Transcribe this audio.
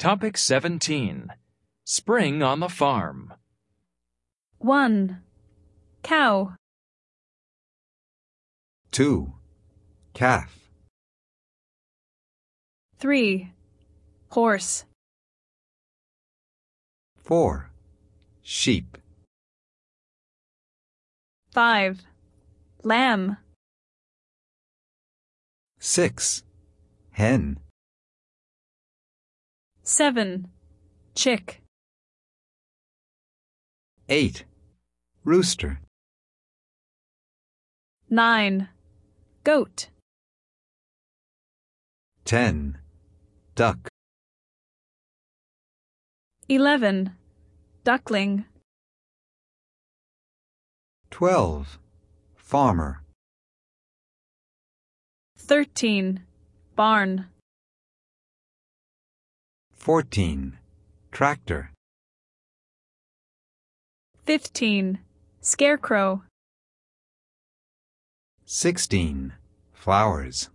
Topic 17. Spring on the farm. 1. Cow. 2. Calf. 3. Horse. 4. Sheep. 5. Lamb. 6. Hen. 7. Chick. 8. Rooster. 9. Goat. 10. Duck. 11. Duckling. 12. Farmer. 13. Barn. 14. Tractor. 15. Scarecrow. 16. Flowers.